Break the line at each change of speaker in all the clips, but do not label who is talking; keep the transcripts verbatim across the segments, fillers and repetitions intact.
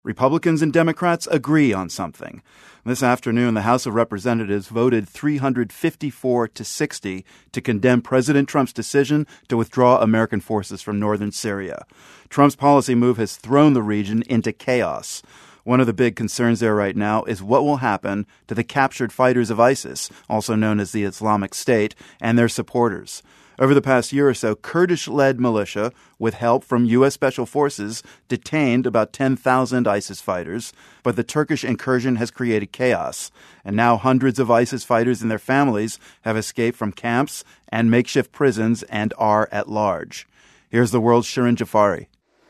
Republicans and Democrats agree on something. This afternoon, the House of Representatives voted three hundred fifty-four to sixty to condemn President Trump's decision to withdraw American forces from northern Syria. Trump's policy move has thrown the region into chaos. One of the big concerns there right now is what will happen to the captured fighters of ISIS, also known as the Islamic State, and their supporters. Over the past year or so, Kurdish-led militia, with help from U S Special Forces, detained about ten thousand ISIS fighters, but the Turkish incursion has created chaos. And now hundreds of ISIS fighters and their families have escaped from camps and makeshift prisons and are at large. Here's the world's Shirin Jafari.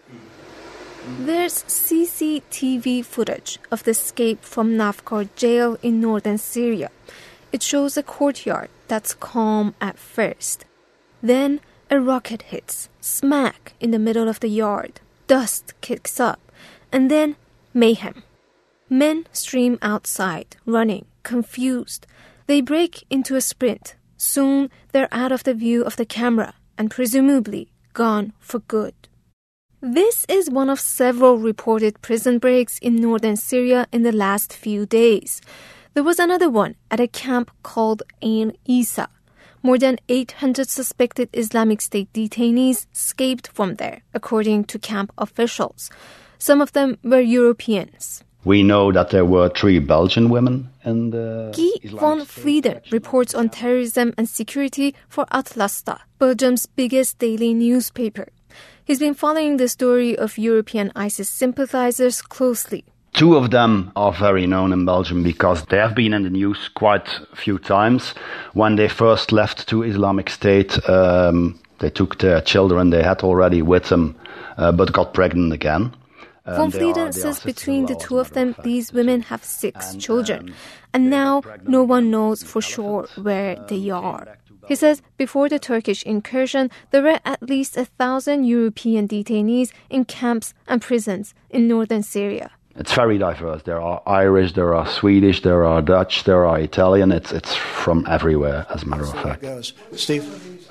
There's C C T V footage of the escape from Nafkar jail in northern Syria. It shows a courtyard that's calm at first. Then a rocket hits, smack in the middle of the yard. Dust kicks up, and then mayhem. Men stream outside, running, confused. They break into a sprint. Soon they're out of the view of the camera and presumably gone for good. This is one of several reported prison breaks in northern Syria in the last few days. There was another one at a camp called Ain Isa. More than eight hundred suspected Islamic State detainees escaped from there, according to camp officials. Some of them were Europeans.
We know that there were three Belgian women in the
Guy van Vlieden reports on terrorism and security for Atlasta, Belgium's biggest daily newspaper. He's been following the story of European ISIS sympathizers closely.
Two of them are very known in Belgium because they have been in the news quite a few times. When they first left to Islamic State, um, they took their children they had already with them, uh, but got pregnant again.
Van Vlieden says between the two of them, these women have six children, and now no one knows for sure where they are. He says before the Turkish incursion, there were at least a thousand European detainees in camps and prisons in northern Syria.
It's very diverse. There are Irish, there are Swedish, there are Dutch, there are Italian. It's it's from everywhere, as a matter of fact.
Steve?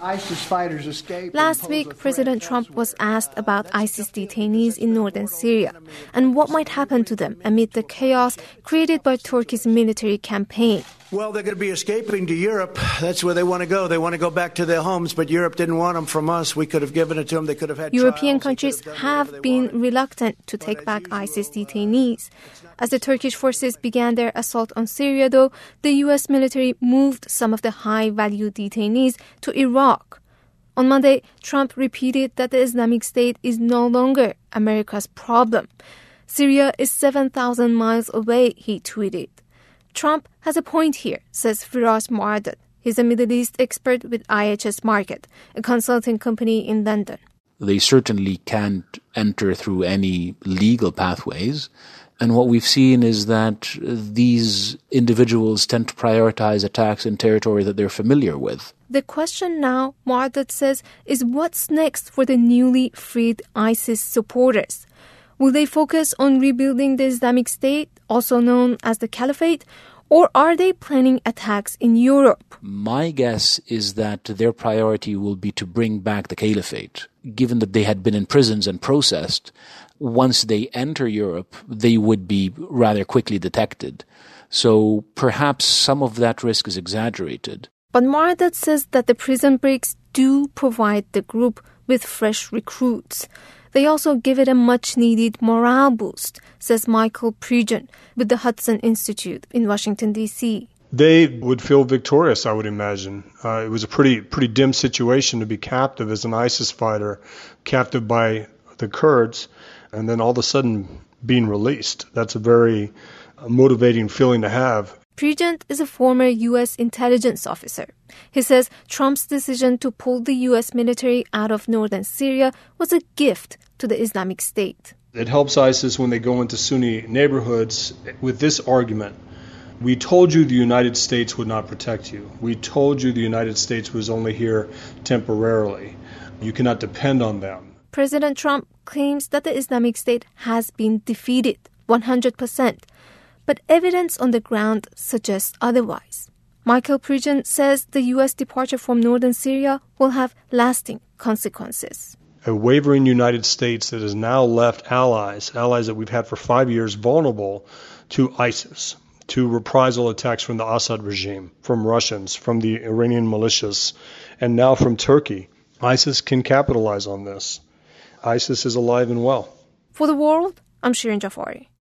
Last week, President Trump was asked about ISIS detainees in northern Syria and what might happen to them amid the chaos created by Turkey's military campaign.
Well, they're going to be escaping to Europe. That's where they want to go. They want to go back to their homes, but Europe didn't want them from us. We could have given it to them. They could have had
European
trials.
countries have been reluctant to take back ISIS detainees. As the Turkish forces began their assault on Syria, though, the U S military moved some of the high-value detainees to Iraq. On Monday, Trump repeated that the Islamic State is no longer America's problem. Syria is seven thousand miles away, he tweeted. Trump has a point here, says Firas Moaddad. He's a Middle East expert with I H S Markit, a consulting company in London.
They certainly can't enter through any legal pathways. And what we've seen is that these individuals tend to prioritize attacks in territory that they're familiar with.
The question now, Moaddad says, is what's next for the newly freed ISIS supporters? Will they focus on rebuilding the Islamic State, also known as the Caliphate, or are they planning attacks in Europe?
My guess is that their priority will be to bring back the Caliphate. Given that they had been in prisons and processed, once they enter Europe, they would be rather quickly detected. So perhaps some of that risk is exaggerated.
But Moaddad says that the prison breaks do provide the group with fresh recruits. They also give it a much-needed morale boost, says Michael Pridgen with the Hudson Institute in Washington, D C
They would feel victorious, I would imagine. Uh, it was a pretty pretty dim situation to be captive as an ISIS fighter, captive by the Kurds, and then all of a sudden being released. That's a very motivating feeling to have.
Pridgen is a former U S intelligence officer. He says Trump's decision to pull the U S military out of northern Syria was a gift to the Islamic State.
It helps ISIS when they go into Sunni neighborhoods with this argument. We told you the United States would not protect you. We told you the United States was only here temporarily. You cannot depend on them.
President Trump claims that the Islamic State has been defeated one hundred percent. But evidence on the ground suggests otherwise. Michael Pridgen says the U S departure from northern Syria will have lasting consequences.
a wavering United States that has now left allies, allies that we've had for five years, vulnerable to ISIS, to reprisal attacks from the Assad regime, from Russians, from the Iranian militias, and now from Turkey. ISIS can capitalize on this. ISIS is alive and well.
For The World, I'm Shirin Jafari.